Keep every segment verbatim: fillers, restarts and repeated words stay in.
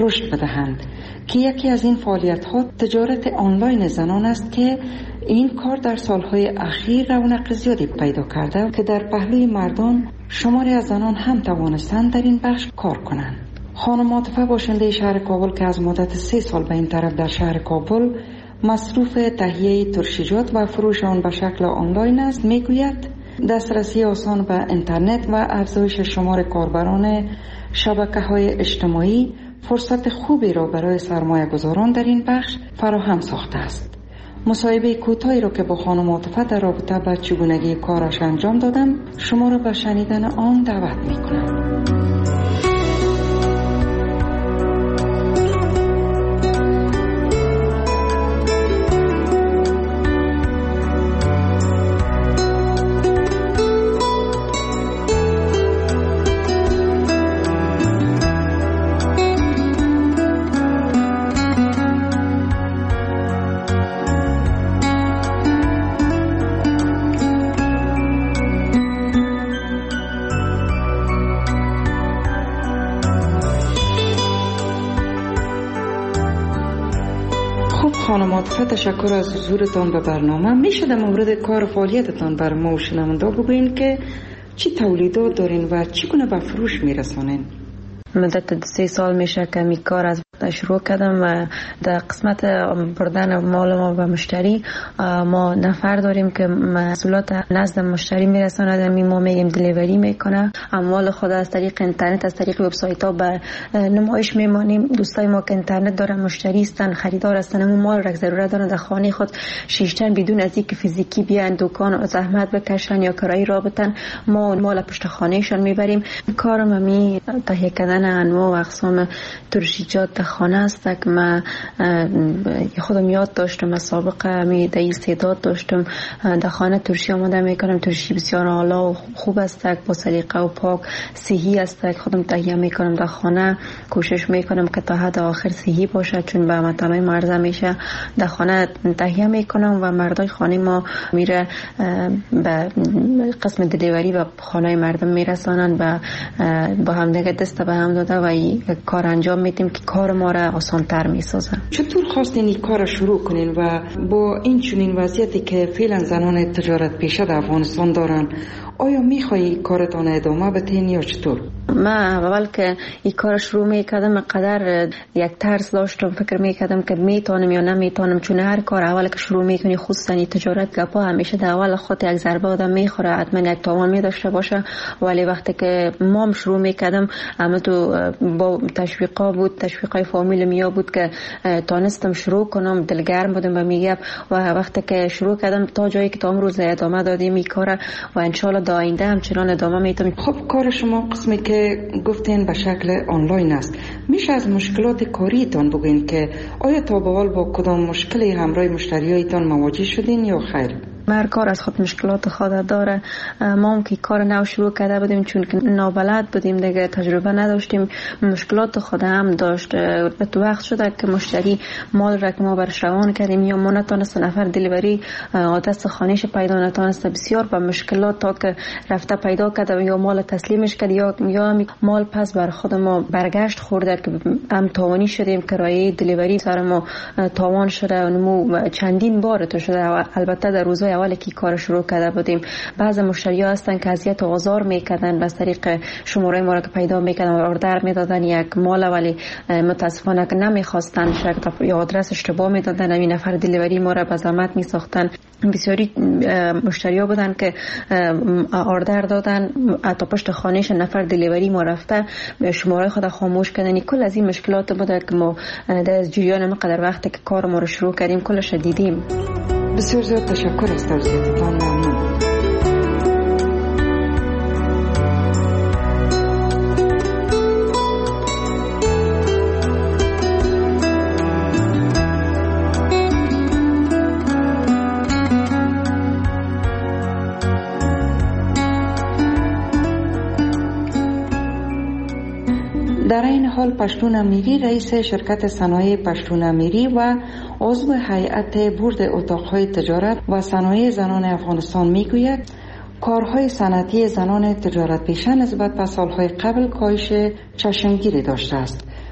رشد بدهند که یکی از این فعالیت‌ها تجارت آنلاین زنان است که این کار در سالهای اخیر رونق زیادی پیدا کرده که در پهلوی مردان شماری از زنان هم توانستند در این بخش کار کنند. خانم عاطفه باشنده شهر کابل که از مدت سه سال به این طرف در شهر کابل مصروف تهیه ترشیجات و فروش آن به شکل آنلاین است، میگوید دسترسی آسان به اینترنت و افزایش شمار کاربران شبکه‌های اجتماعی فرصت خوبی را برای سرمایه گذاران در این بخش فراهم ساخته است. مصاحبه کوتاهی را که با خانم عاطفه در رابطه با چگونگی کارش انجام دادم شما را به شنیدن آن دعوت می‌کنم. خانم عاطفه تشکر از حضورتان به برنامه. میشه در مورد کار فعالیتتان بر ما و شنونده بگوین که چی تولیدات دارین و چگونه به فروش میرسانین؟ مدت سه سال میشه که می کار از شروع کردم و در قسمت بردن مال ما به مشتری ما نفر داریم که محصولات نزد مشتری میرساند. ما میگیم دلیوری میکنه. اموال خود از طریق اینترنت از طریق وبسایت ها به نمایش میمانیم. دوستای ما که اینترنت دارن مشتری هستن خریدار هستن اون مال را ضرورت دارن در خانه خود شیشتن بدون از اینکه فیزیکی بیان دکان زحمت بکشن یا کرایه را بدن ما مال پشت خانهشان میبریم. کارم می تهیه کردن انواع و اقسام ترشیجات خانه است که من خودم یاد داشتم از سابقه می در استعداد داشتم در خانه ترشی آماده میکنم. ترشی بسیار عالی و خوب است با سلیقه و پاک صحی است. خودم تهیه میکنم در خانه. کوشش میکنم که تا حد آخر صحی باشه چون به مطعم مرزه میشه. در خانه تهیه میکنم و مردای خانه ما میره به قسم دلیوری و خانه مردم میرسانند و با هم دیگه دست به هم داده و این کار انجام میدیم که کار ما را آسان تر میسازه. چطور خواستین این کار شروع کنین و با این چنین وضعیتی که فعلا زنان تجارت پیشه در افغانستان دارن آیا میخوایی کارتان ادامه بدین یا چطور؟ من اول که این کار شروع میکردم قدر یک ترس داشتم، فکر میکردم که میتونم یا نمیتونم چون هر کار اول که شروع میکنی خصوصا تجارت گپا همیشه در اول خود یک ضربه آدم میخوره حتما یک تاوان میداشته باشه. ولی وقتی که مام شروع میکردم اما تو با تشویقا بود تشویقای فامیل میا بود که تانستم شروع کنم دلگرم بودم و میگم و وقتی که شروع کردم تا جایی که تا امروز ادامه دادیم این کار و ان شاء الله آینده همچنان ادامه میدم. خب کار شما قسمی که گفتین به شکل آنلاین است، میشه از مشکلات کاریتان بگین که آیا تا به حال با کدام مشکلی همراه مشتریایتان مواجه شدین یا خیر؟ هر کار از خود مشکلات خود داره. ما هم که کار نو شروع کرده بودیم چون که نابلد بودیم دیگه تجربه نداشتیم مشکلات خود هم داشت. به تو وقت شده که مشتری مال را که ما برش روان کردیم یا ما نتونست نفر دلیوری آدرس خانهش پیدا نتونست بسیار با مشکلات تا که رفته پیدا کرده یا مال تسلیمش کرد یا یا مال پس بر خود ما برگشت خورده که هم تاوانی شدیم کرایه دلیوری سر ما تاوان شده و چندین بار تو شده. البته در روزهای اولی که کار شروع کرده بودیم بعض مشتری‌ها هستن که اذیت و آزار میکردن از طریق شماره ما را که پیدا میکردن و اوردر میدادن یک مال ولی متاسفانه که نمیخواستن شرط یا آدرس اشتباه میدادن این نفر دلیوری ما را به زحمت میساختن. بسیاری مشتری‌ها بودن که اوردر دادن تا پشت خانهش نفر دلیوری ما رفته شماره خود خاموش کردن. کل از این مشکلات بوده که ما در جریان ما قدر وقتی که کار ما رو شروع کردیم کلش دیدیم. بسیار زیاد تشکر از توضیحاتتان. ممنون. در این حال پشتون امیری رئیس شرکت صنایع پشتون امیری و عضو هیئت بورد اتاقهای تجارت و صنایع زنان افغانستان میگوید کارهای صنعتی زنان تجارت پیشه نسبت به سالهای قبل کاهش چشمگیری داشته است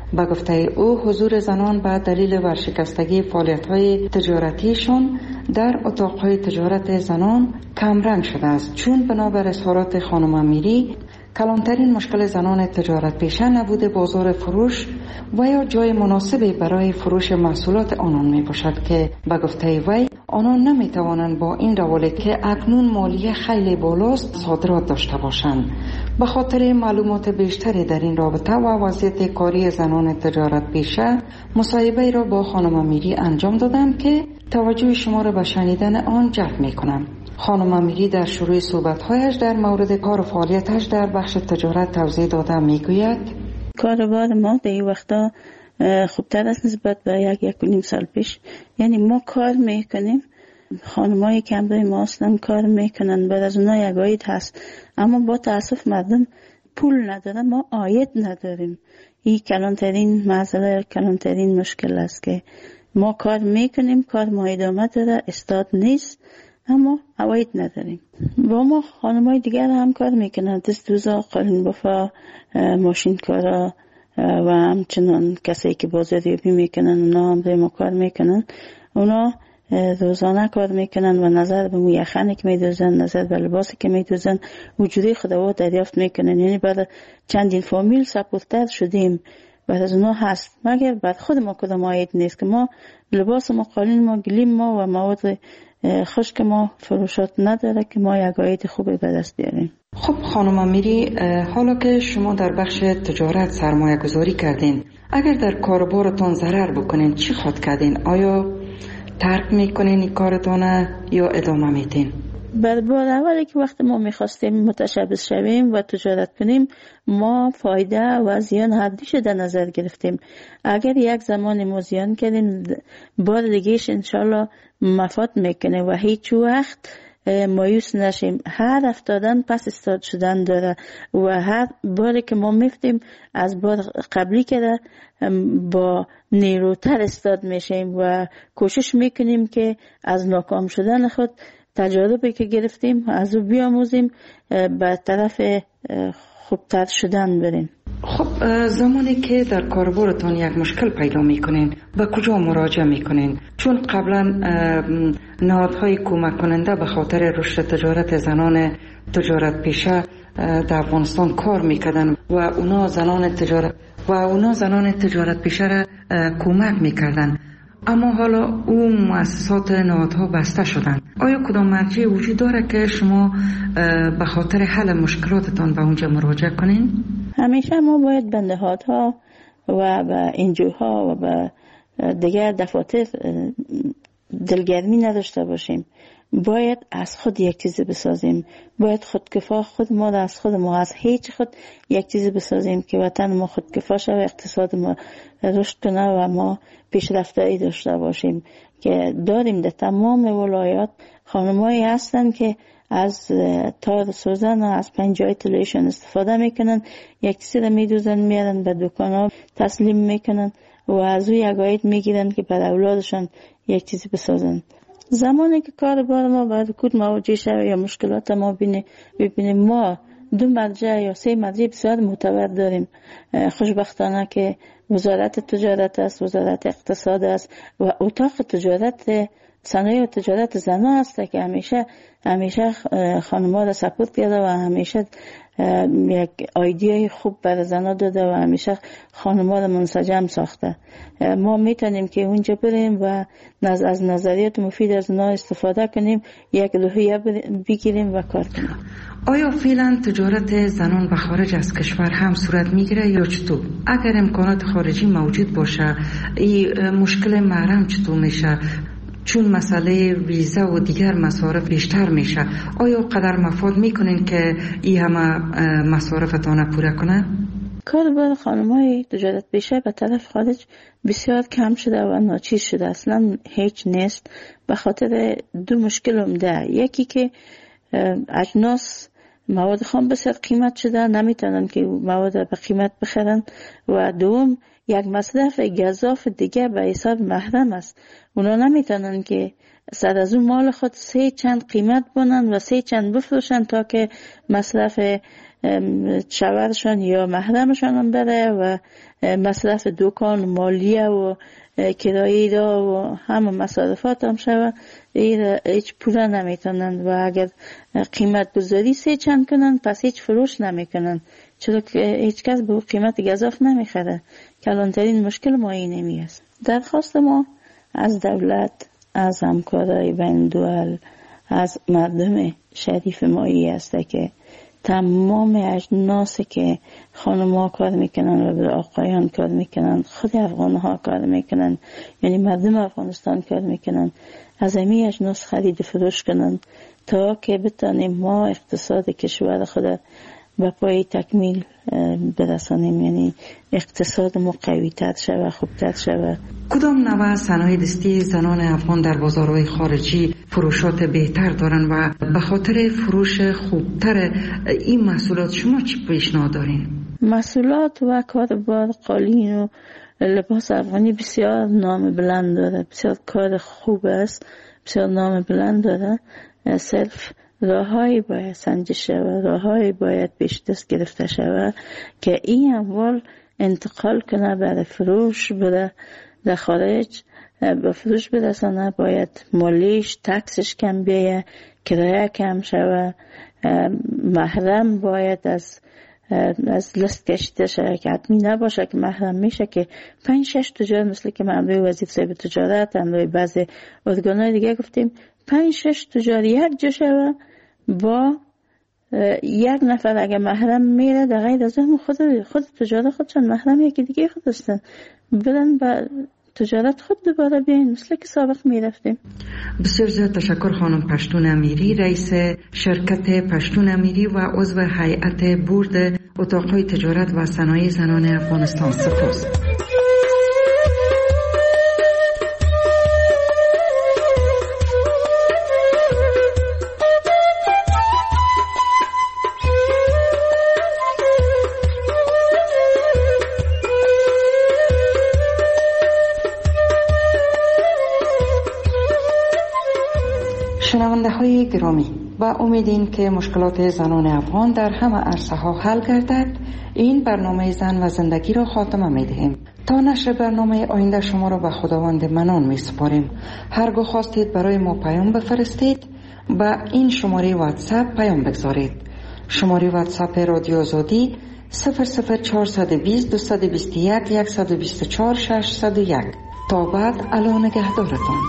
به گفته او حضور زنان به دلیل ورشکستگی فعالیت‌های تجارتیشون در اتاق‌های تجارت زنان کمرنگ شده است، چون بنابر اظهارات خانم امیری کلانترین مشکل زنان تجارت پیشه نبوده بازار فروش و یا جای مناسبی برای فروش محصولات آنان می باشد که به گفته وی آنان نمی توانند با این روال که اکنون مالیه خیلی بالاست صادرات داشته باشند. به خاطر معلومات بیشتری در این رابطه و وضعیت کاری زنان تجارت پیشه مصاحبه را با خانم امیری انجام دادم که توجه شما را به شنیدن آن جلب می کنم. خانم امیری در شروع صحبت‌هایش در مورد کار و فعالیتش در بخش تجارت توضیح داده میگوید: کاروبار ما در این وقتا خوبتر است نسبت به یک یک و نیم سال پیش. یعنی ما کار میکنیم، خانمایی که همراه ما هستن کار میکنن، بعد از اونها یک عاید هست، اما با تاسف مردم پول ندارن، ما عاید نداریم. این کلانترین مسئله، کلانترین مشکل است که ما کار میکنیم، کار ما ادامه داره، استاد نیست، اما عواید نداریم. با ما خانمای دیگر هم کار میکنن، دست‌دوزا، قالین بافا، ماشین کارا و همچنان کسایی که بازاریابی میکنن اونا هم ما کار میکنن. اونا روزانه کار میکنن و نظر به مو یخنی که میدوزن، نظر به لباسی که میدوزن وجودی خودوا دریافت میکنن. یعنی بعد چندین فامیل سپورتر شدیم، بعد از اونا هست، مگر بعد خود ما کدام عاید نیست که ما لباس ما، قالین ما، گلیم ما و مواد خشک ما فروشات نداره که ما یک عاید خوبی به دست بیاریم. خب خانم امیری، حالا که شما در بخش تجارت سرمایه گذاری کردین، اگر در کاروبارتان ضرر بکنین چی خود کردین؟ آیا ترک میکنین این کارتان یا ادامه میدین؟ بر بار اولی که وقت ما میخواستیم متشبث شویم و تجارت کنیم، ما فایده و زیان هر دوش در نظر گرفتیم. اگر یک زمان ما زیان کردیم، بار دیگهش انشالله مفاد میکنه و هیچ وقت مایوس نشیم. هر افتادن پس استاد شدن داره و هر باری که ما میفتیم از بار قبلی که با نیروتر استاد میشیم و کوشش میکنیم که از ناکام شدن خود تجربه که گرفتیم از او بیاموزیم، به طرف خوبتر شدن بریم. خب زمانی که در کاربارتان یک مشکل پیدا میکنین به کجا مراجعه میکنین؟ چون قبلا نهادهای کمک کننده به خاطر رشد تجارت زنان تجارت پیشه در افغانستان کار میکردن و اونا زنان تجارت و اونا زنان تجارت پیشه را کمک میکردن، اما حالا او مؤسسات نهادها بسته شدن. آیا کدام مرجع وجود داره که شما به خاطر حل مشکلاتتان به اونجا مراجعه کنین؟ همیشه ما باید به نهادها و به انجوها و به دیگر دفاتر دلگرمی نداشته باشیم. باید از خود یک چیزی بسازیم، باید خودکفا خود ما از خود ما از هیچ خود یک چیزی بسازیم که وطن ما خودکفا شود، اقتصاد ما رشد کنه و ما پیشرفتاری داشته باشیم. که داریم در تمام ولایات خانمایی هستن که از تار سوزن و از پنجای طلایشون استفاده میکنن، یک چیزی رو میدوزن میارن به دکان ها تسلیم میکنن و از او یک عاید میگیرن که بر اولادشان یک چیزی بسازن. زمانی که کار بار ما باید کود مواجه شود یا مشکلات ما بینه ببینیم، ما دو مرجع یا سه مرجع بسیار معتبر داریم. خوشبختانه که وزارت تجارت است، وزارت اقتصاد است و اتاق تجارت صنایع و تجارت زنا است که همیشه همیشه خانم‌ها را سپورت کرده و همیشه یک ایده خوب برای زنا داده و همیشه خانم‌ها را منسجم ساخته. ما میتونیم که اونجا بریم و از نظریات مفید از اونها استفاده کنیم، یک روحیه بگیریم و کار کنیم. آیا فعلا تجارت زنان به خارج از کشور هم صورت میگیره یا چطور؟ اگر امکانات خارجی موجود باشه این مشکل محرم چطور میشه؟ چون مسئله ویزا و دیگر مصارف بیشتر میشه، آیا قدر مفاد میکنین که این همه مصارفتان پوره کنه؟ کار بر خانم‌های تجارت پیشه به طرف خارج بسیار کم شده و ناچیز شده، اصلا هیچ نیست. به خاطر دو مشکل عمده، یکی که اجناس مواد خام بسیار قیمت شده، نمیتونن که مواد به قیمت بخرن، و دوم یک مصرف گزاف دیگه به حساب محرم است. اونا نمیتونن که سر از اون مال خود سه چند قیمت بونن و سه چند بفروشن تا که مصرف شوهرشان یا محرمشان هم بره و مصرف دکان مالیه و کرایه دا و همه مصارفات هم شود، هیچ پوله نمیتونن و اگر قیمت گذاری سه چند کنن پس هیچ فروش نمیکنن، چرا که هیچ کس به قیمت گزاف نمیخره. کلانترین مشکل ما اینمی است. درخواست ما از دولت، از همکارای بین دول، از مردم شریف مایی است که تمام اجناسی که خانم‌ها کار میکنن و آقایان کار میکنن، خود افغان‌ها کار میکنن، یعنی مردم افغانستان کار میکنن، از همین اجناس خرید فروش کنن تا که بتانیم ما اقتصاد کشور خود به پای تکمیل برسانیم، یعنی اقتصاد ما قوی‌تر شود، خوبتر شود. کدام نوع صنایع دستی زنان افغان در بازارهای خارجی فروشات بهتر دارن و به خاطر فروش خوبتر این محصولات شما چی پیشنهاد دارین؟ محصولات و کاربار قالین و لباس افغانی بسیار نام بلند داره، بسیار کار خوب است، بسیار نام بلند داره. صرف راههایی باید سنجش شود، راههایی باید پیش دست گرفته شود که این اموال انتقال کنه برای فروش، برای در خارج به فروش برسانه. باید مالیش تکسش کم بیه، کرایه کم شود، محرم باید از از لست کشیده شده که حتمی نباشه که محرم میشه که پنج شش تجار مثل که معمولی وظیفه صاحب تجارت اندوی بعضی ارگانهای دیگه گفتیم پنج شش تجار یک جا شود با یک نفر اگه محرم میره در غیر از اون خود خود تجارت خودشان محرم یکی دیگه خود هستن، برن با تجارت خود دوباره بیاین مثل که سابق میرفتیم. بسیار زیاد تشکر خانم پشتون امیری، رئیس شرکت پشتون امیری و عضو هیئت بورد اتاقهای تجارت و صنایع زنان افغانستان. سپاس. شنونده های گرامی، با امیدین که مشکلات زنان افغان در همه عرصه ها حل گردد، این برنامه زن و زندگی را خاتمه می دهیم. تا نشر برنامه آینده شما را به خداوند منان می سپاریم. هرگاه خواستید برای ما پیام بفرستید، با این شماره واتساپ پیام بگذارید. شماره واتساپ رادیو آزادی صفر صفر چهارصد و بیست دویست و بیست و یک صد و بیست و چهار ششصد و یک. تا بعد، الا نگهدارتان.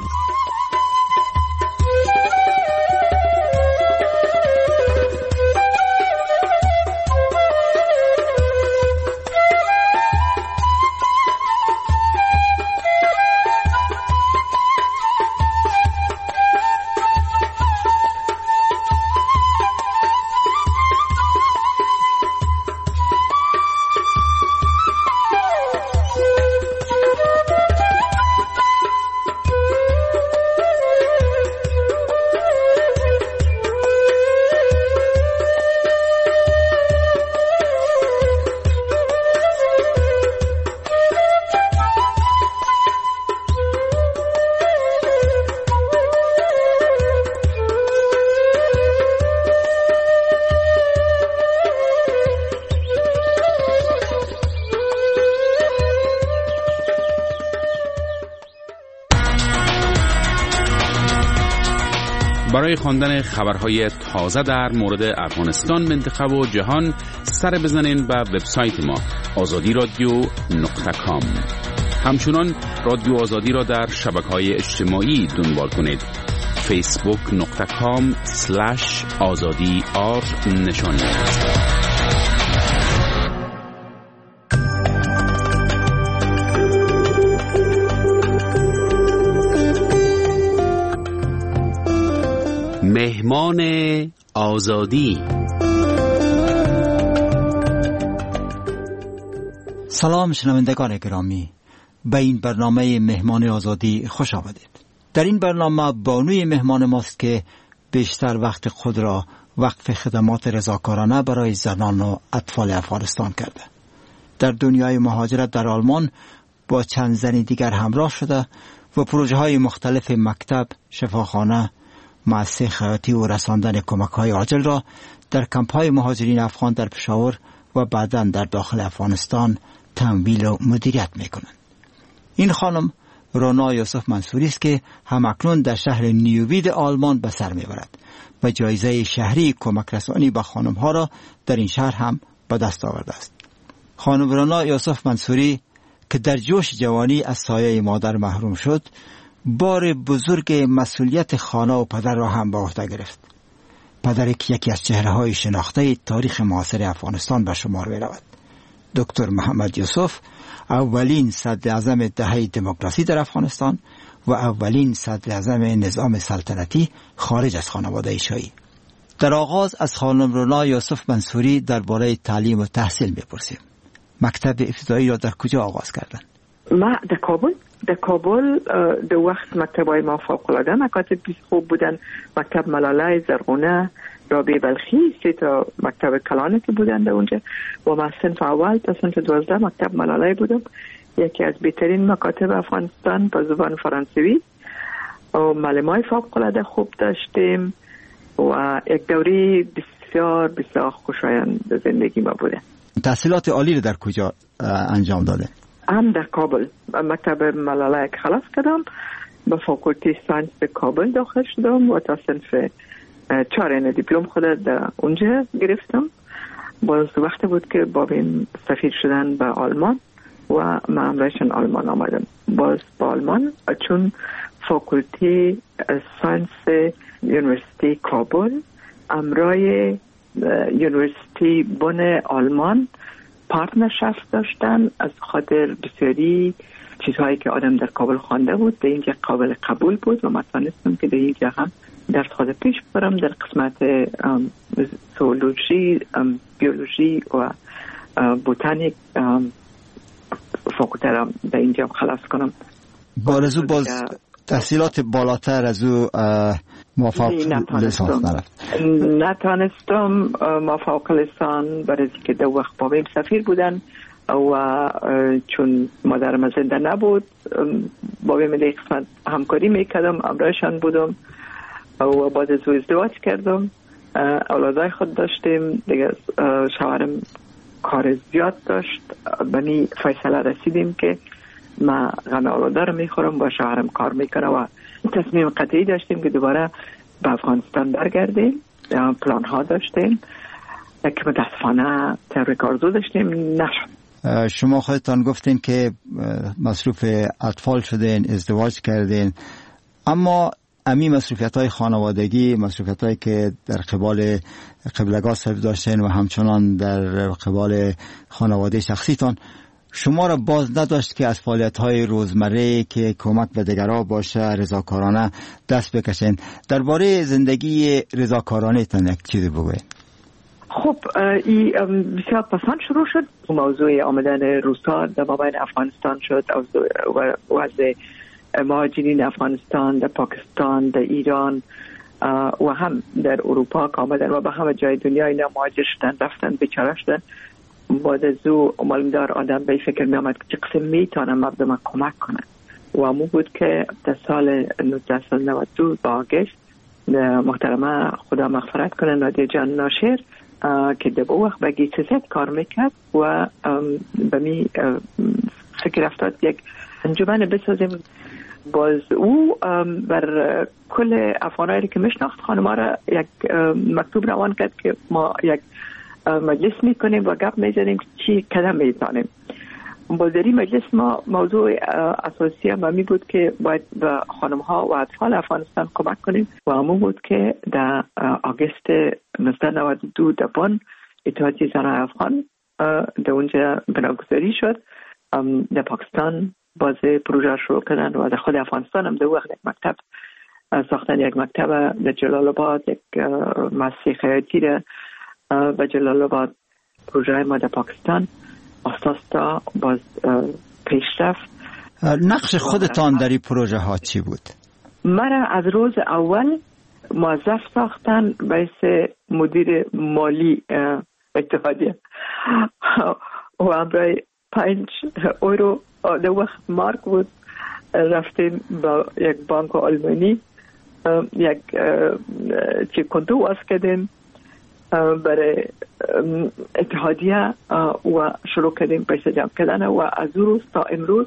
برای خواندن خبرهای تازه در مورد افغانستان، منطقه و جهان سر بزنین به وبسایت ما آزادی رادیو نقطه کام. همچنان رادیو آزادی را در شبکه‌های اجتماعی دنبال کنید. فیسبوک نقطه کام سلش آزادی آر نشانی. مهمان آزادی. سلام شنوندگان گرامی، به این برنامه مهمان آزادی خوش آمدید. در این برنامه بانوی مهمان ماست که بیشتر وقت خود را وقف خدمات رضاکارانه برای زنان و اطفال افغانستان کرده. در دنیای مهاجرت در آلمان با چند زن دیگر همراه شده و پروژه های مختلف مکتب، شفاخانه مؤسسه خیاطی و رساندن کمک‌های عاجل را در کمپ‌های مهاجرین افغان در پشاور و بعداً در داخل افغانستان تمویل و مدیریت می‌کنند. این خانم رونا یوسف منصوری است که همکنون در شهر نیووید آلمان به سر می‌برد و جایزه شهری کمک رسانی به خانم‌ها را در این شهر هم به دست آورده است. خانم رونا یوسف منصوری که در جوش جوانی از سایه مادر محروم شد، بار بزرگ مسئولیت خانه و پدر را هم به عهده گرفت. پدری که یکی از چهره‌های شناخته تاریخ معاصر افغانستان به شمار می‌رود. دکتر محمد یوسف اولین صدر اعظم دهه دموکراسی در افغانستان و اولین صدر اعظم نظام سلطنتی خارج از خانواده شاهی. در آغاز از خانم رونا یوسف منصوری درباره تعلیم و تحصیل می‌پرسیم. مکتب ابتدایی را در کجا آغاز کردند؟ ما در کابل در کابل در وقت مکتب‌های ما فوق‌العاده مکاتب خوب بودن. مکتب ملاله، زرغونه، رابعه بلخی، سه تا مکتب کلانه که بودن در اونجا و ما صنف اول تا صنف دوازده مکتب ملاله بودم. یکی از بهترین مکاتب افغانستان با زبان فرانسوی و معلمای فوق‌العاده خوب داشتیم و یک دوره بسیار بسیار خوشایند زندگی ما بوده. تحصیلات عالی را در کجا انجام داده؟ هم در کابل مکتب ملاله که خلاص کردم، به فاکولته ساینس به کابل داخل شدم و تا صنف چهارم دیپلم خود در اونجا گرفتم. باز وقت بود که بابیم سفیر شدن به آلمان و من امرایشان آلمان آمدم. باز با آلمان چون فاکولته ساینس یونیورسیتی کابل امرای یونیورسیتی بن آلمان پارتنرشپ داشتن، از خاطر بسیاری چیزهایی که آدم در کابل خوانده بود به اینجا قابل قبول بود و من تانستم که در اینجا هم درس خود پیش برم در قسمت زولوژی، بیولوژی و بوتانیک فاکولته را در اینجا خلاص کنم. بارزو باز تحصیلات بالاتر از او موفق لیسانس نرفت؟ نتانستم موفق لیسان برای که در وقت بابیم سفیر بودن و چون مادرم زنده نبود بابیم در قسمت همکاری میکردم، امرایشان بودم و بعد از او ازدواج کردم، اولادای خود داشتیم دیگه. شوهرم کار زیاد داشت، بنی فیصله رسیدیم که ما غم اولادا رو میخورم و شوهرم کار میکنه و تصمیم قطعی داشتیم که دوباره به افغانستان برگردیم. پلان ها داشتیم که متاسفانه تحریک آرزو داشتیم، نشد. شما خودتان گفتین که مصروف اطفال شدین، ازدواج کردین، اما امی مصروفیت های خانوادگی، مصروفیت هایی که در قبال قبلگاه صرف داشتین و همچنان در قبال خانواده شخصیتان شما را باز نداشت که از فعالیت‌های روزمره که کمک به دیگران باشه رضاکارانه دست بکشین. درباره زندگی رضاکارانه تان یک چیزی بگوید. خب این بسیار پسند شروع شد. موضوع آمدن روس‌ها در مابین افغانستان شد و وضع مهاجرین افغانستان در پاکستان، در ایران و هم در اروپا که آمدن و به همه جای دنیا اینا مهاجر شدن، رفتن، بیچاره شدن. بعد از او معلومدار آدم به فکر می آمد که چه قسم میتونم مردم کمک کنن و امو بود که در سال نوزده نود و دو با آگست محترمه خدا مغفرت کنه نادیه جان ناشر که در وقت به گیسزت کار میکرد و به می فکر افتاد یک انجمن بسازیم. باز او بر کل افغانایی که میشناخت خانما را یک مکتوب روان کرد که ما یک مجلس میکنیم و گپ میزنیم چی قدم میزنیم. باز در این مجلس ما موضوع اساسی هم می بود که باید به خانم ها و اطفال افغانستان کمک کنیم و همون بود که در آگست نوزده نود و دو در بن اتحادیه زنان افغان در اونجا بناگذاری شد. در پاکستان باز پروژه شروع کردن و در خود افغانستان هم در وقت یک مکتب ساختن، یک مکتب در جلال آباد، یک مؤسسه خیاطی را و جلال آباد. پروژه ما در پاکستان اساس تا باز پیشرفت. نقش خودتان در این پروژه ها چی بود؟ مرا از روز اول موظف ساختن باعث مدیر مالی اتحادیه و امرای پنج اورو در وقت مارک بود رفتیم با یک بانک آلمانی یک چی کنتو واس کردیم برای اتحادیه و شروع کردیم پیسه جمع کردن و از روز تا امروز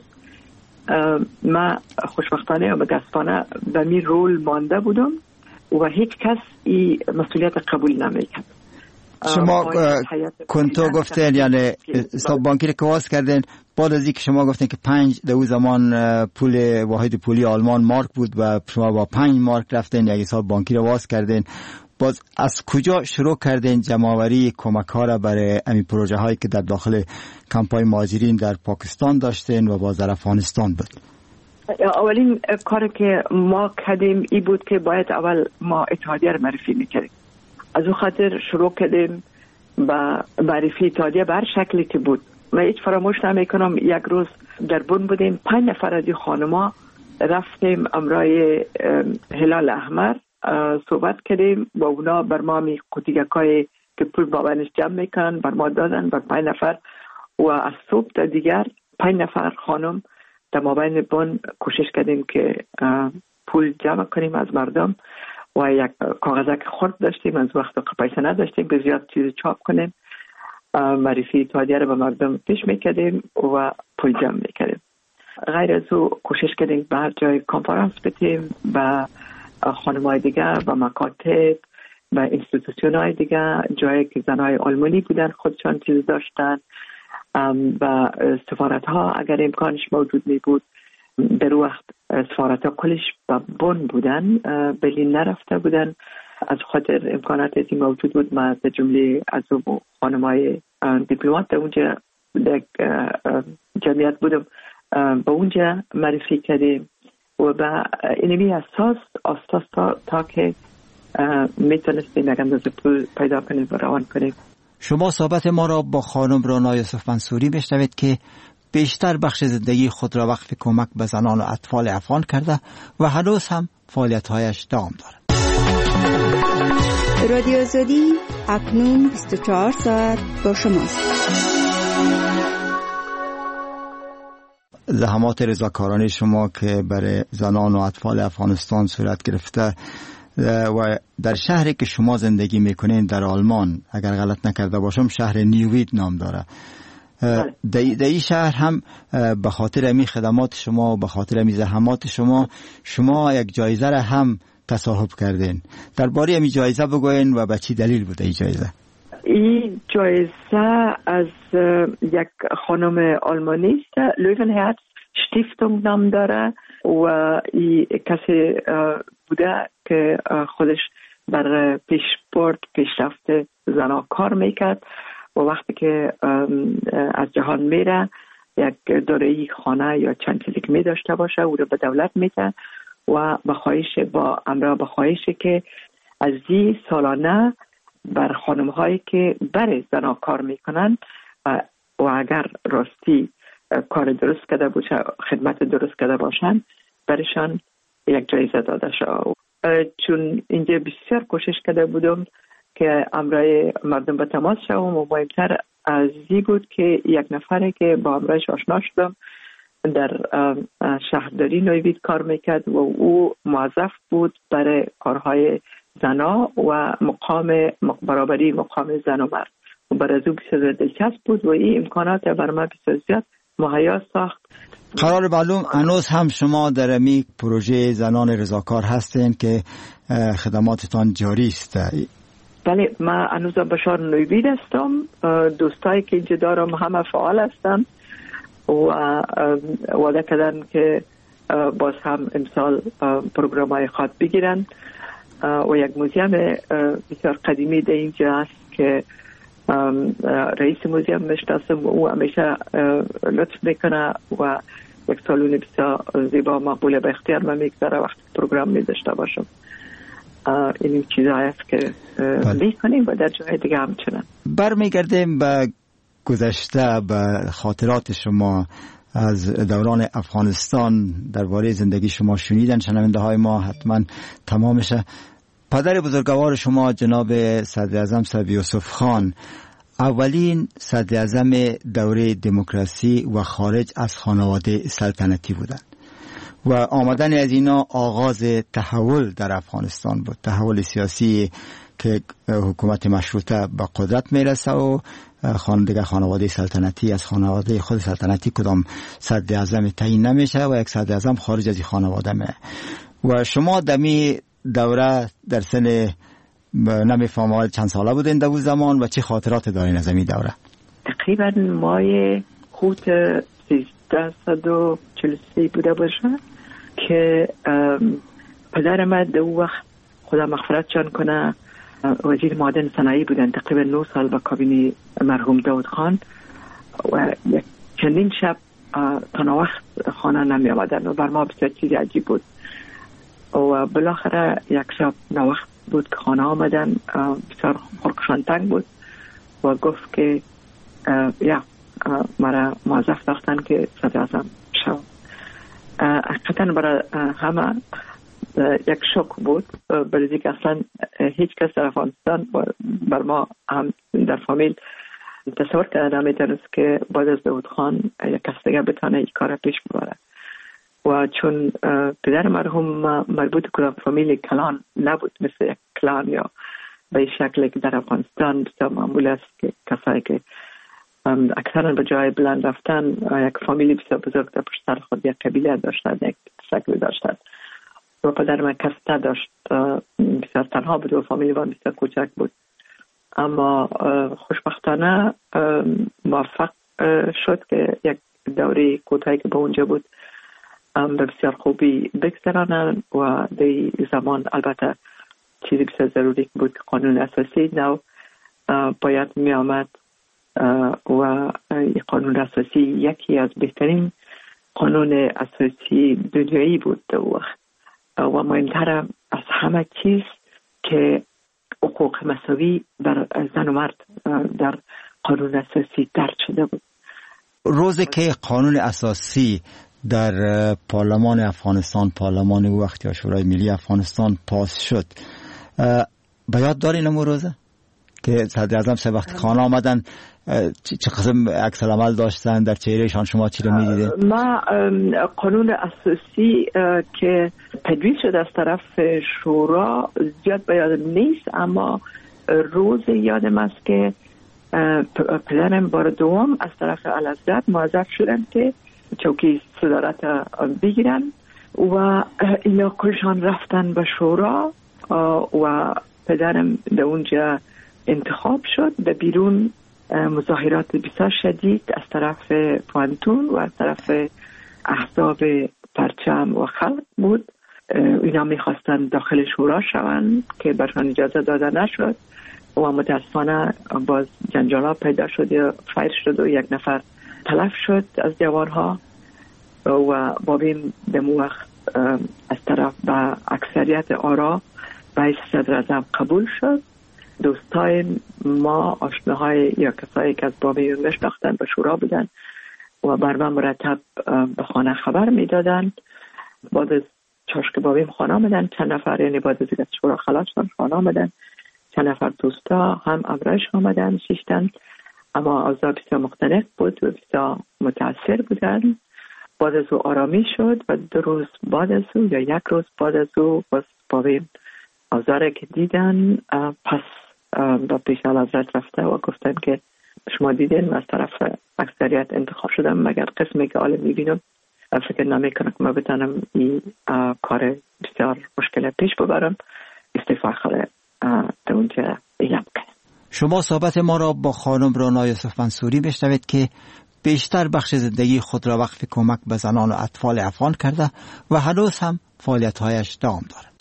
ما خوشبختانه و متاسفانه به می رول مانده بودم و هیچ کس این مسئولیت قبول نمیکرد. شما کنتو گفتین یعنی حساب بانکی رو کواس کردین، بعد از اینکه شما گفتین که پنج در اون زمان پول واحد پولی آلمان مارک بود و شما با پنج مارک رفتین یک حساب بانکی رو واس کردین، باز از کجا شروع کردین جمع‌آوری کمک ها را برای این پروژه هایی که در داخل کمپای مهاجرین در پاکستان داشتین و باز در افغانستان بود؟ اولین کاری که ما کردیم ای بود که باید اول ما اتحادیه رو معرفی میکردیم. از اون خاطر شروع کردیم با معرفی اتحادیه بر شکلی که بود. من هیچ فراموش نمیکنم یک روز در بن بودیم، پنج نفر از خانما رفتیم امرای هلال احمر صحبت کردیم با اونا، بر ما می قوطیگکای که پول بابنش جمع میکنن بر ما دادن بر پنج نفر و از صبح تا دیگر پنج نفر خانم در مابین بن کوشش کردیم که پول جمع کنیم از مردم و یک کاغذک خرد داشتیم، از وقت پیسه نداشتیم که زیاد چیز چاپ کنیم، معرفی اتحادیه رو به مردم پیش میکردیم و پول جمع میکردیم. غیر از او کوشش کردیم به هر جای کنفرانس بدیم، به خانم‌های دیگه، به مکاتب، به اینستیتوشن های دیگه، جایی که زنای آلمانی بودن خودشان چیز داشتن، و سفارت ها اگر امکانش موجود می بود. در وقت سفارت ها کلش به بن بودن، برلین نرفته بودن، از خاطر امکانات ازی موجود بود. ما در جمله از او خانم‌های دیپلمات اونجا در جمعیت بودم، به اونجا معرفی کردیم و به اینمی اساس اساس تا, تا که میتونستیم یک اندازه پول پیدا کنیم و روان کنیم. شما صحبت ما را با خانم رانا یوسف منصوری بشنوید که بیشتر بخش زندگی خود را وقف کمک به زنان و اطفال افغان کرده و هنوز هم فعالیت‌هایش دوام دارد. رادیو آزادی اکنون بیست و چهار ساعت با شماست. زحمات رضاکارانه شما که برای زنان و اطفال افغانستان صورت گرفته و در شهری که شما زندگی میکنین در آلمان، اگر غلط نکرده باشم شهر نیوید نام داره، در این شهر هم به خاطر امی خدمات شما و به خاطر امی زحمات شما شما یک جایزه را هم تصاحب کردین. درباره امی جایزه بگوین و به چی دلیل بوده این جایزه؟ این جایزه از یک خانم آلمانی است، لوونهرتز شتیفتونگ نام داره و این کسی بوده که خودش بر پیشبرد پیشرفت زنها کار میکرد و وقتی که از جهان میره یک دارایی خانه یا چند چیزی که می داشته باشه او رو به دولت میده و به خواهش با امرا به خواهشی که از این سالانه بر خانم هایی که برای زنها کار میکنن و اگر راستی کار درست کرده باشه، خدمت درست کرده باشن، برشان یک جایزه داده شد. چون اینجا بسیار کوشش کرده بودم که امرای مردم به تماس شوم و مهمتر از این بود که یک نفره که با امرایش آشنا شدم در شهرداری نیوید کار میکرد و او موظف بود برای کارهای زنا و مقام برابری مقام زن و مرد و برای از او بسیار دلچسب بود و این امکانات بر من بسیار زیاد مهیا ساخت. قرار معلوم هنوز هم شما در امی پروژه زنان رضاکار هستین که خدماتتان جاری است؟ بله، من هنوز به شهر نیوید هستم، دوستایی که اینجا دارم همه فعال هستن و وعده کردن که باز هم امسال پروگرام های خود بگیرن و یک موزیم بسیار قدیمی در اینجا هست که رئیس موزیم میشناسم و او همیشه لطف میکنه و یک سالون بسیار زیبا مقبول به اختیار من میگذاره وقتی پروگرام میذاشته باشم. این چیزایی است که میکنیم و در جای دیگه همچنان. برمیگردیم به گذشته، به خاطرات شما از دوران افغانستان. درباره زندگی شما شنیدن شنونده های ما حتما تمامشه. پدر بزرگوار شما جناب صدر اعظم صاحب یوسف خان اولین صدر اعظم دوره دموکراسی و خارج از خانواده سلطنتی بودند و آمدن از اینا آغاز تحول در افغانستان بود، تحول سیاسی که حکومت مشروطه به قدرت میرسه و خانواده خانواده سلطنتی از خانواده خود سلطنتی کدام صدر اعظم تعیین نمیشه و یک صدر اعظم خارج از خانواده می. و شما دمی دوره در سن نمیفهمم چند ساله بودین در اون زمان و چه خاطرات دارین از این دوره؟ تقریبا ماه خوت سیزده و چهل و سه بوده باشه که پدر من در اون وقت خدا مغفرت جان کنه وزیر معدن صنایع بودن، تقریبا نه سال با کابینه مرحوم داود خان و چندین شب تا وقت خانه نمی آمدن و بر ما بسیار چیزی عجیب بود و بالاخره یک شب نوقت بود که خانه آمدن، بسیار خورکشان تنگ بود و گفت که یا مرا موظف داشتن که صدر اعظم شو. حقیقتا برای همه یک شوک بود، برای که اصلا هیچ کس در افغانستان بر ما هم در فامیل تصور کرده نمیتونست که بعد از داود خان یک کس دیگه بتانه این کار پیش ببره و چون پدر مرحوم مربوط کدام فامیل کلان نبود مثل یک کلان یا به شکلی که در افغانستان بسیار معمول است که کسایی که اکثرا به جای بلند رفتن یک فامیلی بسیار بزرگ در پشت سر خود یک قبیله داشتن، یک شکلی داشتن و پدر من کس نداشت، بسیار تنها بود و فامیلی من بسیار کوچک بود. اما خوشبختانه موفق شد که یک دوره کوتاهی که به اونجا بود به بسیار خوبی بگذرانند و در زمان البته چیزی بسیار ضروری بود که قانون اساسی نو باید می آمد و این قانون اساسی یکی از بهترین قانون اساسی دنیایی بود در وقت و مهمتر از همه چیز که حقوق مساوی بر زن و مرد در قانون اساسی درج شده بود. روزی که قانون اساسی در پارلمان افغانستان، پارلمان وقتی یا شورای ملی افغانستان پاس شد، به یاد دارین اون روزه که صدر اعظم سه وقت خانه آمدن چه قسم عکس العمل داشتن در چهرهشان، شما چی رو می‌دیدید؟ ما قانون اساسی که تدوین شد از طرف شورا زیاد به یادم نیست، اما روز یادم است که پدرم بار دوم از طرف اعلیحضرت موظف شدن که چوکی صدارت بگیرن و اینا کلشان رفتن به شورا و پدرم در اونجا انتخاب شد. به بیرون مظاهرات بسیار شدید از طرف پوانتون و از طرف احزاب پرچم و خلق بود. اینا میخواستن داخل شورا شوند که برشان اجازه داده نشد و متاسفانه باز جنجالا پیدا شد یا فایر شد و یک نفر تلف شد از جوانها و بابیم در وقت از طرف به اکثریت آرا به صدر اعظم قبول شد. دوستای ما، آشناهای یا کسایی که از بابیم میشناختن به شورا بودن و بر من مرتب به خانه خبر میدادن. بعد از چاشک بابیم خانه آمدن چند نفر، یعنی بعد از اینکه شورا خلاص شدن خانه آمدن چند نفر دوستا هم امرش آمدن شیشتن، اما اوضاع بسیار مختلف بود و بسیار متاثر بودن. بعد از او آرامی شد و دو روز بعد از او یا یک روز بعد از او باز بابیم اوضاع که دیدن پس با پیش اعلیحضرت رفته و گفتن که شما دیدین از طرف اکثریت انتخاب شدم، مگر قسمی که حالا میبینم فکر نمیکنم که ما بتانم این کار بسیار مشکل پیش ببرم، استعفا خاله در اونجا اعلام کنم. شما صحبت ما را با خانم رانا یوسف منصوری بشنوید که بیشتر بخش زندگی خود را وقف کمک به زنان و اطفال افغان کرده و هنوز هم فعالیت‌هایش دوام دارد.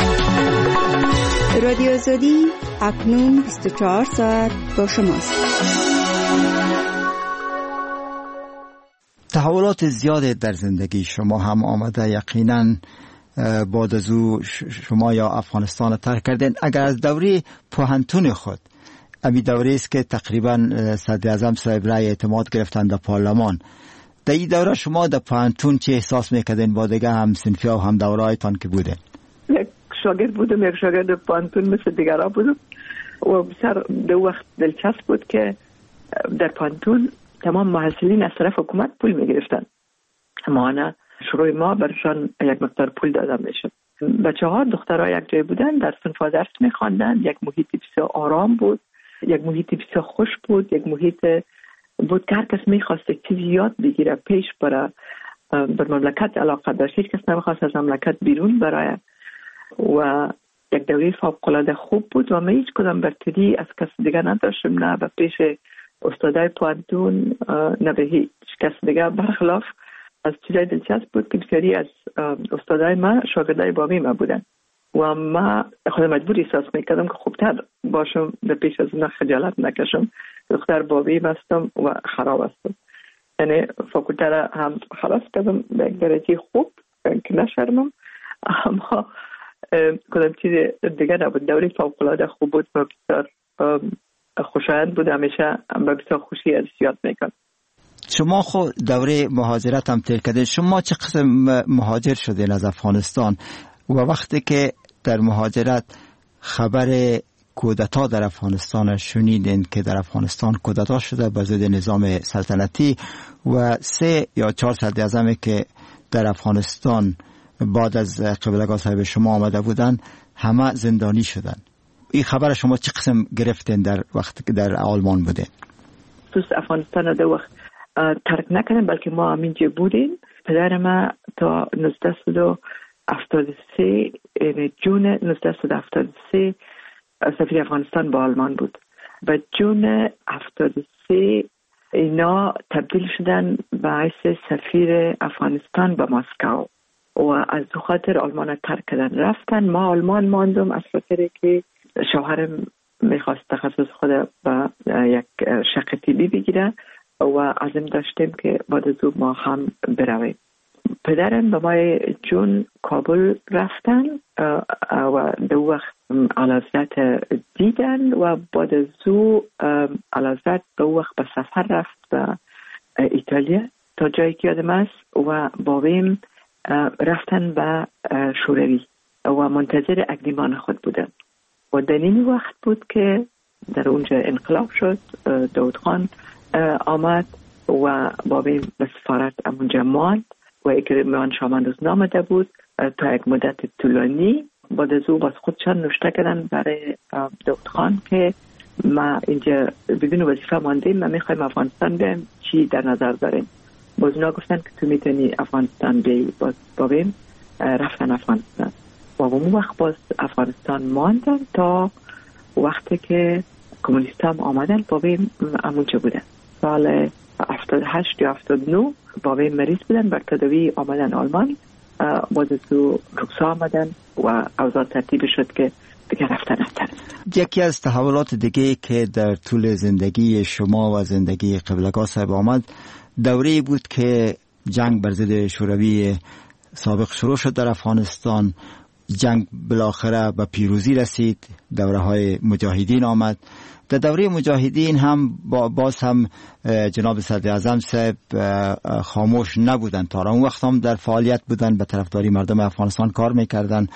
رادیو آزادی اکنون بیست و چهار ساعت با شماست. تحولات زیاد در زندگی شما هم آمده، یقیناً بعد از او شما یا افغانستان را ترک کردین. اگر از دوره پوهنتون خود، امی دوره است که تقریباً صدر اعظم صاحب رای اعتماد گرفتن در پارلمان، در این دوره شما در پوهنتون چه احساس میکردین با دیگه هم صنفی و هم دورهایتان که بوده؟ یک شاگرد بودم، یک شاگرد پوهنتون مثل دیگرها بودم و بسیار در وقت دلچسب بود که در پوهنتون تمام محصلین از طرف حکومت پول میگرفتن، اما انا شروع ما برشان یک مقدار پول داده میشد. بچه ها دخترها یک جای بودن، در صنف درس میخواندن، یک محیط بسیار آرام بود، یک محیط بسیار خوش بود، یک محیط بود که هر کس میخواست یک چیزی یاد بگیره پیش بره، بر مملکت علاقه داشت، هیچ کس نمیخواست از مملکت بیرون برای و یک دوره فوق‌العاده خوب بود و ما هیچ کدام برتری از کس دیگه نداشتیم، نه به پیش استادای پوانتون نه به هیچ کس دیگه. برخلاف از چیزای دلچسب بود که بسیاری از استادای ما شاگردای بابی ما بودن و ما خودم مجبور احساس میکردم که خوبتر باشم به پیش از اونا خجالت نکشم. دختر بابی هستم و خراب هستم، یعنی فاکولته را هم خلاص کردم به یک درجه خوب که نشرمم، اما کدام چیز دیگه نبود. دوره فوق‌العاده خوب بود و بسیار خوشایند بود، همیشه با بسیار خوشی از یاد میکنم. شما خود دوره مهاجرت هم تیر کردید، شما چه قسم مهاجر شدین از افغانستان و وقتی که در مهاجرت خبر کودتا در افغانستان شنیدین که در افغانستان کودتا شده به ضد نظام سلطنتی و سه یا چهار صدر اعظمی که در افغانستان بعد از قبلگاه صاحب شما آمده بودن همه زندانی شدن، این خبر شما چه قسم گرفتین در وقتی که در آلمان بودین؟ دوست افغانستان در وقت ترک نکردیم، بلکه ما همینجا بودیم. پدر ما تا نوزده صد هفتاد و سه جون نوزده صد هفتاد و سه سفیر افغانستان با آلمان بود و جون هفتاد و سه اینا تبدیل شدن به حیث سفیر افغانستان به مسکو و از دو خاطر آلمان ترک کردن رفتن. ما آلمان ماندم از خاطر که شوهرم میخواست تخصص خود به یک شق طبی بگیره و عزم داشتیم که بعد از او ما هم برویم. پدرم به ما جون کابل رفتن و دو وقت علازت دیدن و بعد از او علازت دو وقت به سفر رفت به ایتالیا تا جایی که یادم است و بابیم رفتن به شوروی و منتظر اقدیمان خود بودن و در این وقت بود که در اونجا انقلاب شد، داود خان آمد و بابیم به سفارت اونجا ماند و اکرمان شامان روز نامده بود تا یک مدت طولانی. بعد از او باز خودشان نوشته کردن برای داود خان که ما اینجا بدون وظیفه ماندیم، ما میخوایم افغانستان بیایم، چی در نظر داریم؟ باز اونا گفتن که تو میتونی افغانستان بیایی. باز بابیم رفتن افغانستان و اون وقت باز افغانستان ماندن تا وقتی که کمونیست هم آمدن. بابیم همونجا بودن. سال هفتاد و هشت یا هفتاد و نه بابیم مریض بودن، بر تداوی آمدن آلمان. باز از او رکسا آمدن و اوضاع ترتیب شد که دیگه رفتن افتر. یکی از تحولات دیگه که در طول زندگی شما و زندگی قبلگاه صاحب آمد دوره بود که جنگ بر ضد شوروی سابق شروع شد در افغانستان. جنگ بالاخره به پیروزی رسید، دوره های مجاهدین آمد. در دوره مجاهدین هم باز هم جناب صدر اعظم صاحب خاموش نبودن، تا اون وقت هم در فعالیت بودن، به طرفداری مردم افغانستان کار میکردن.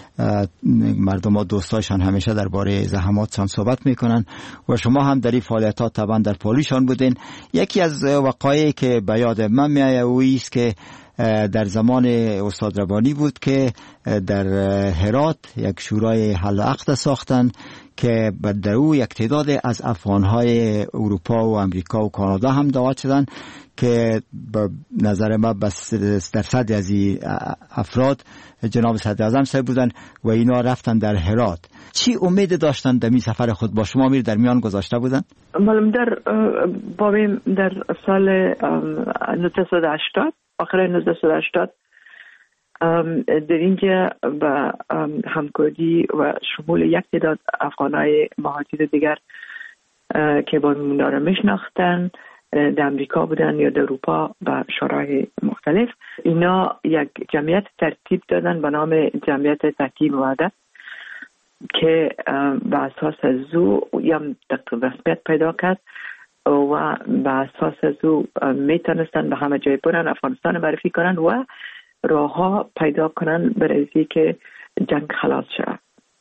مردم ها دوستایشان همیشه درباره زحماتشان صحبت میکنن و شما هم در این فعالیتات طبعا در پالیشان بودین. یکی از وقایعی که به یاد من میآید او است که در زمان استاد ربانی بود که در هرات یک شورای حل عقد ساختن که در او یک تعداد از افغانهای اروپا و امریکا و کانادا هم دعوت شدن که به نظر ما بس درصد از این افراد جناب صدر اعظم صاحب بودن و اینا رفتن در هرات. چی امید داشتن در می سفر خود با شما میر در میان گذاشته بودن؟ معلوم در بابیم در سال نوزده صد و هشتاد آخر نوزده صد و هشتاد در اینجا با همکاری و شمول یک تعداد افغانای مهاجر دیگر که با اونا را میشناختن در امریکا بودن یا در اروپا و شورای مختلف، اینا یک جمعیت ترتیب دادن به نام جمعیت تحکیم وحدت که به اساس از او یم رسمیت پیدا کرد و به اساس از او میتونستن به همه جای برن، افغانستان معرفی کنن و راه ها پیدا کنن برای که جنگ خلاص شد.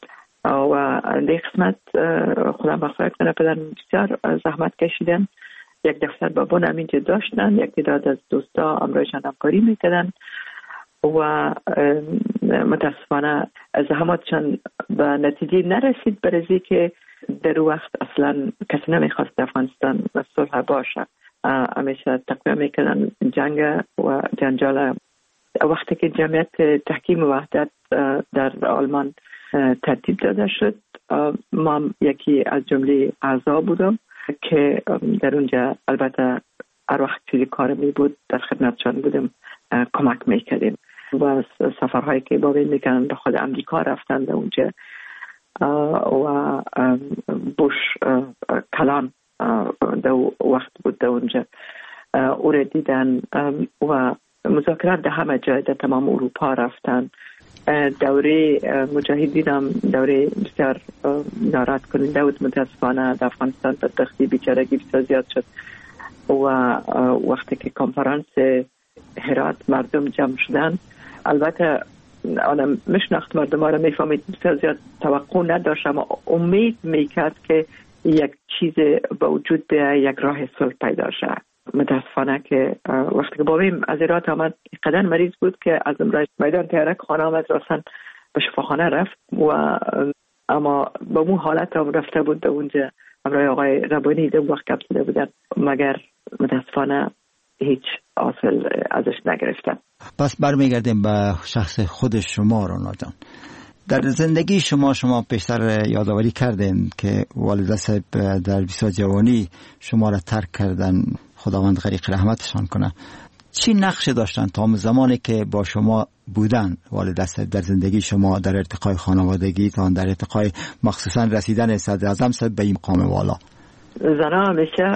و در قسمت خودم مغفرت کنه پدر بسیار زحمت کشیدن. یک دفتر بابون همینجا داشتن، یک تعداد از دوستا امرایشان همکاری میکردن و متاسفانه زحماتشان به نتیجه نرسید، برای که در وقت اصلا کسی نمیخواست افغانستان صلح باشه. همیشه تقویه میکنن جنگ و جنجال. وقتی که جمعیت تحکیم وحدت در آلمان ترتیب داده شد، ما یکی از جمله اعضا بودم که در اونجا البته هر وقت چیزی کار می بود در خدمتشان بودم، کمک میکردیم و سفرهایی که بابین میکنن به خود امریکا رفتن در اونجا و بوش کلان در وقت بود در اونجا او را دیدن و مذاکرات در همه جای در تمام اروپا رفتن. دوره مجاهدین هم دوره بسیار ناراحت کننده بود. متاسفانه در افغانستان بدبختی بیچارگی بسیار زیاد شد و وقتی که کنفرانس هرات مردم جمع شدن، البته آنم مشناخت مردم ها را میفهمید بسیار زیاد توقع نداشت، اما امید میکرد که یک چیز به وجود بیاید، یک راه صلح پیدا شد. متاسفانه که وقتی که بابیم از هرات آمد قدر مریض بود که از امرای میدان تیارک خانه آمد، راستن به شفاخانه رفت و اما با مو حالت هم رفته بود در اونجا. امرای آقای ربانی در وقت گپ زده بودن، مگر متاسفانه هیچ حاصل ازش نگرفتن. پس برمیگردیم به شخص خود شما رانا جان. در زندگی شما شما پیشتر یادآوری کردین که والده صاحب در بسیار جوانی شما را ترک کردن، خداوند غریق رحمتشان کنه. چی نقش داشتن تا زمانی که با شما بودن والده صاحب در زندگی شما، در ارتقای خانوادگی تا در ارتقای مخصوصا رسیدن صدر اعظم صاحب به این مقام والا؟ زنها همیشه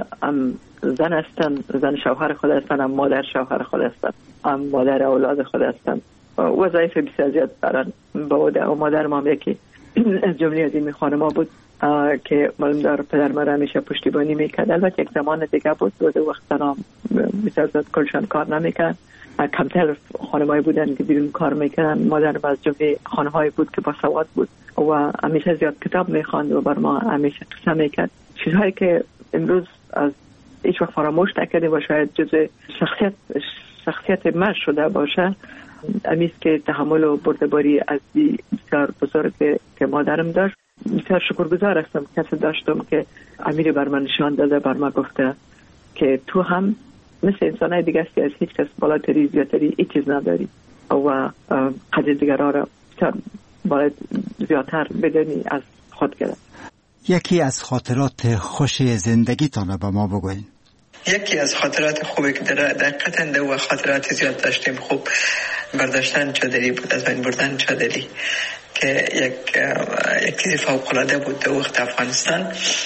زن هستن، زن شوهر خود هستن، هم مادر شوهر خود هستن، هم مادر اولاد خود هستن. وظایف بسیار زیاد دارن. با مادر ما یکی از جمله از این خانم‌ها بود که معلوم دار پدر ما را همیشه پشتیبانی میکرد. البته یک زمان دیگه بود دو وقت زنها بسیار زیاد کلشان کار نمیکرد، کمتر خانم‌هایی بودن که بیرون کار میکردن. مادر ما از جمله خانم‌هایی بود که با سواد بود و همیشه زیاد کتاب میخواند و بر ما همیشه قصه میکرد، چیزهایی که امروز از هیچ وقت فراموش نکردیم و شاید جزء شخصیت شخصیت من شده باشه. امیست که تحمل و بردباری از بسیار بزرگ که مادرم داشت. بسیار شکرگزار هستم کسی داشتم که امیر بر من نشان داده، بر من گفته که تو هم مثل انسانای دیگه هستی، از هیچ کس بالاتری زیادتری هیچ چیز نداری و قدر دیگرها را باید زیادتر بدانی از خود گرفت. یکی از خاطرات خوش زندگیتان به ما بگوین. یکی از خاطرات خوبی که در دقیقاً و خاطرات زیاد داشتیم خوب برداشتن چادری بود، از بین بردن چادری که یک یک چیز فوق العاده بود در وقت افغانستان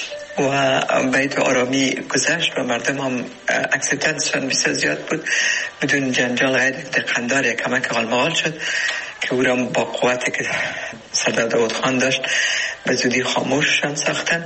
و بیت آرامی گذشت و مردم هم اکسپتنسشون بسیار زیاد بود. بدون جنجال غیر دقیقاًدار یک کمک غالمغال شد که او را با قوتی که سردار داود خان داشت به زودی خاموششان ساختن،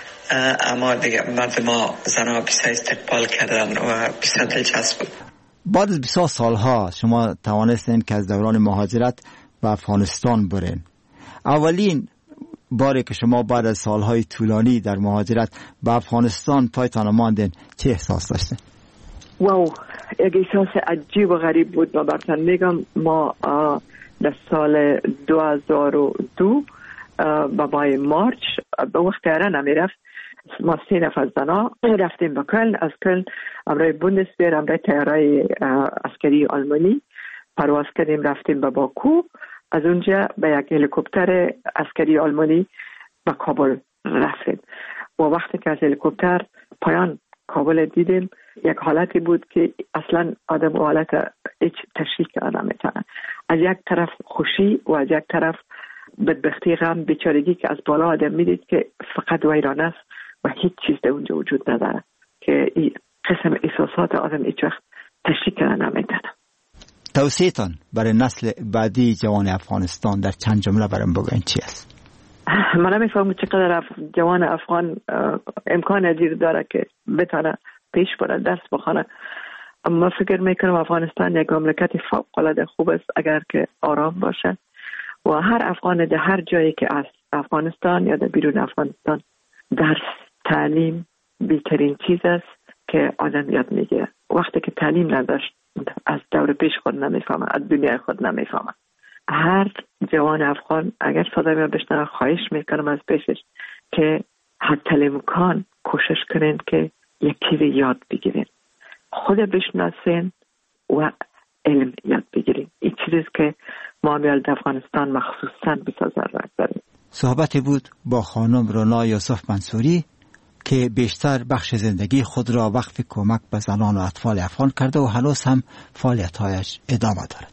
اما دیگه مردم ها زنها بسیار استقبال کردن و بسیار دلچسب بود. بعد از بسیار سالها شما توانستین که از دوران مهاجرت به افغانستان برین. اولین باری که شما بعد از سالهای طولانی در مهاجرت به افغانستان پایتان ماندین چه احساس داشتین؟ واو، یک احساس عجیب و غریب بود. ما براتون میگم ما در سال دو هزار و دو با ماه مارچ به وقت ایران نمیرفت، ما سه نفر زنا رفتیم به کلن. از کلن امرای بوندسویر، امرای تیارای عسکری آلمانی پرواز کردیم، رفتیم به باکو. از اونجا به یک هلیکوپتر عسکری آلمانی به کابل رفتیم و وقتی که از هلیکوپتر پایان کابل دیدیم، یک حالتی بود که اصلا آدم و حالت هیچ تشریح کردن نمیتونه. از یک طرف خوشی و از یک طرف بدبختی، غم، بیچارگی که از بالا آدم میدید که فقط ویران است و هیچ چیز در اونجا وجود نداره، که این قسم احساسات آدم هیچ وقت تشریح کردن نمیتونه. توصیه‌تان برای نسل بعدی جوان افغانستان در چند جمله برام بگوین چی است؟ من نمیفهمم چقدر اف... جوان افغان امکان ازیر داره که بتونه پیش بره، درس بخونه. اما فکر میکنم افغانستان یک مملکت فوق العاده خوب است اگر که آرام باشه و هر افغان در هر جایی که از افغانستان یا در بیرون افغانستان، درس، تعلیم بهترین چیز است که آدم یاد میگیره. وقتی که تعلیم نداشت از دور پیش خود نمیفهمن، از دنیای خود نمیفهمن. هر جوان افغان اگر صدای من بشنوه خواهش میکنم از پیشش که حتی امکان کوشش کنین که یک چیز یاد بگیرین، خود بشناسین و علم یاد بگیرین. این چیزی که ما میال افغانستان مخصوصا بسازن داریم. صحبت بود با خانم رونا یوسف منصوری که بیشتر بخش زندگی خود را وقف کمک به زنان و اطفال افغان کرده و هنوز هم فعالیت‌هایش ادامه دارد.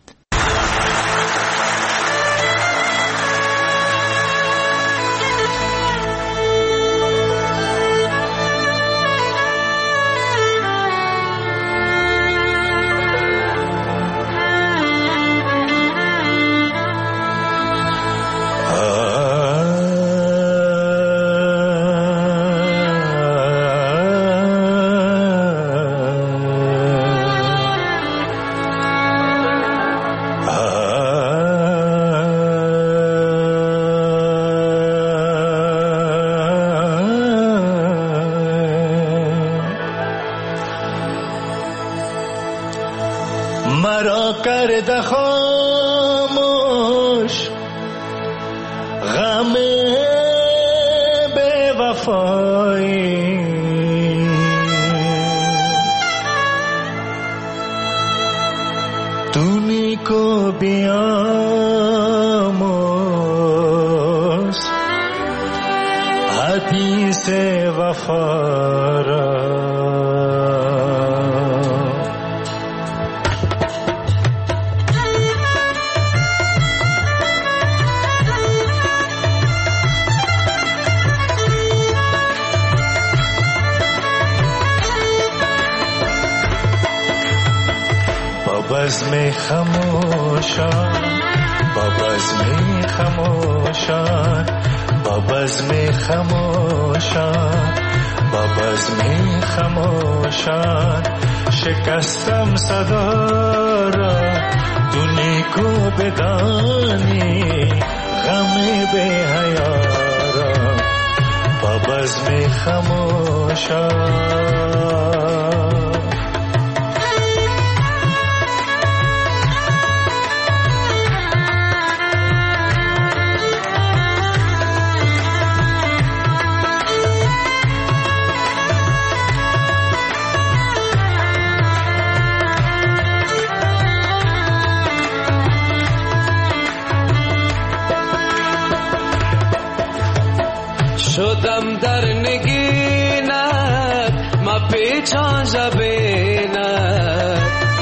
مرا کرده خاموش غم بے وفایی، تونی کو بیاموز حدیث وفا را. بزم خاموشان، با بزم خاموشان، با بزم خاموشان، با بزم خاموشان، شکستم صدا را تو نیکو بدانی غم بی حیا را. با بزم خاموشان شدم در نگینت ما پیچان جبینت،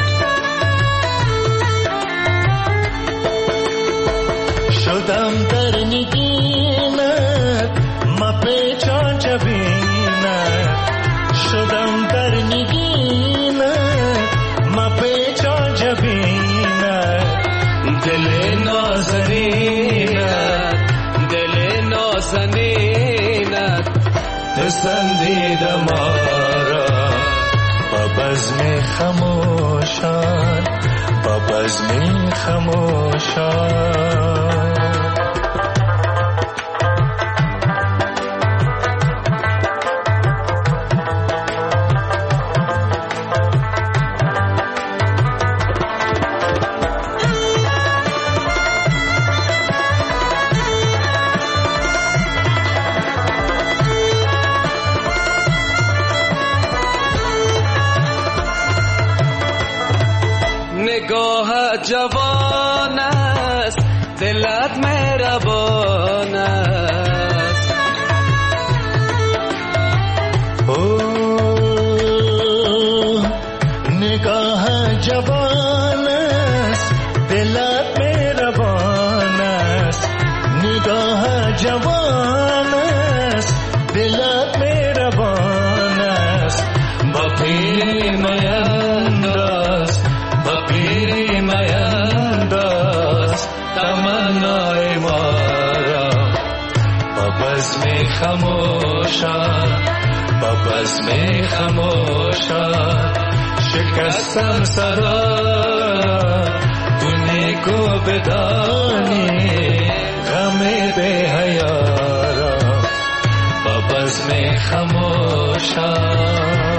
شدم در نگینت ما پیچان جبینت، شدم در نگینت ما پیچان جبینت، دل نازنینت دل نازنینت پسندید ما را. با بزم خاموشان، با بزم خاموشان، نگاه جوان است دلت مهربان است، اوه نگاه جوان است دلت مهربان است، نگاه جوان است دلت مهربان است. با پیر مینداز، با پیر مینداز تمنای ما را. با بزم خاموشان، با بزم خاموشان، شکستم صدا تو نیکو بدانی غم بی حیا را. با بزم خاموشان